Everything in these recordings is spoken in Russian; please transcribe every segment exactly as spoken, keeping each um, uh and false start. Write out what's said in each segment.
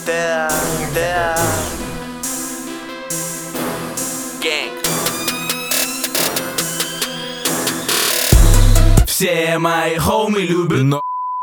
да, да. Гэнг. Все мои хоумы любят, но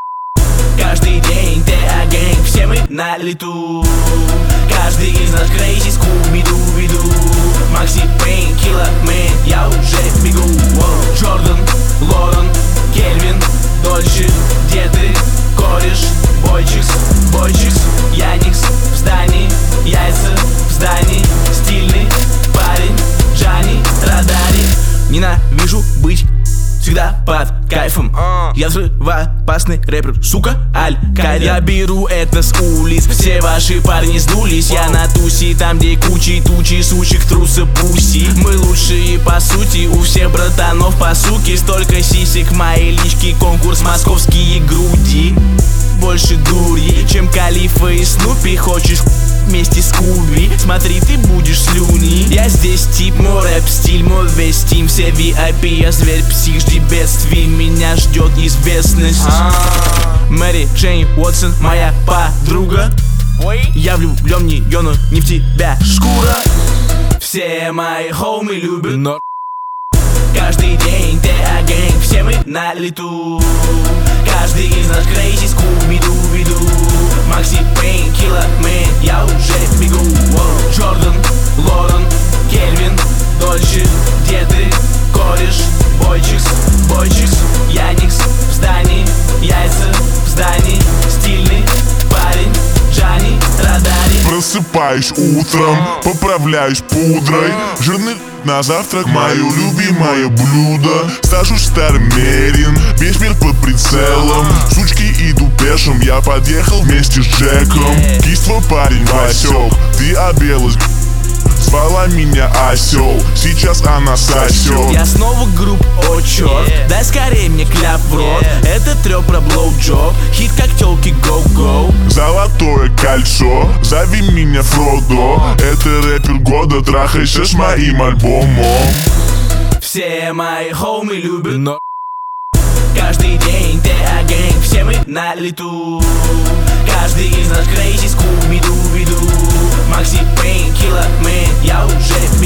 каждый день тэ а гэнг, все мы на лету. Каждый из нас крейзи, скуби-ду-би-ду. Макси Пейн, Килла Мэн, я уже бегу. Джордан, Лорен, Кельвин, Дольче, где ты, кореш? Бойчикс, Бойчикс, Яникс в здании, яйца в здании, стильный парень, Джани, радари. Ненавижу быть всегда под кайфом. Я взрывоопасный рэпер, сука, аль-Кайда. Я беру это с улиц, все ваши парни сдулись. Я на тусе, там где кучи тучи сучек, трусы, пуси. Мы лучшие по сути, у всех братанов по суке. Столько сисек в моей личке, конкурс московские груди. Больше дури, чем Калифа и Снупи. Хочешь вместе с Куби? Смотри, ты будешь слюни. Я здесь тип, мой рэп стиль, мой весь тим. Все ви ай пи, я зверь, псих, жди бедствий. Меня ждет известность. Мэри Джейн Уотсон, моя подруга. Я влюблен в нее, но не в тебя, шкура. Все мои хоумы любят, но каждый день тэ а гэнг, все мы на лету. Каждый из нас крейзи, скуби-ду-би-ду. Макси Пейн, Килла Мэн, я уже бегу. Джордан, Лорен, Кельвин, Дольче, где ты, кореш? Бойчикс, Бойчикс, Яникс в здании, яйца в здании, стильный парень, Джани, радари. Просыпаюсь утром, поправляюсь пудрой. Жирный на завтрак, мое любимое блюдо. Сажусь старым мерин, весь мир под прицелом. Сучки, иду пешим, я подъехал вместе с Джеком. Кисть твой парень Васек, ты обелась, звала меня осел, сейчас она сосет. Я снова групп, о черт, yeah. Дай скорее мне кляп в рот, yeah. Это трёп про блоуджоп, хит как тёлки go-go. Золотое кольцо, зови меня Фродо. Это рэпер года, трахайся с моим альбомом. Все мои хоумы любят, но каждый день тэ а гэнг, все мы на лету. Каждый из нас крейзи, скуби-ду-би-ду. Макси Пейн, Килла Мэн, я уже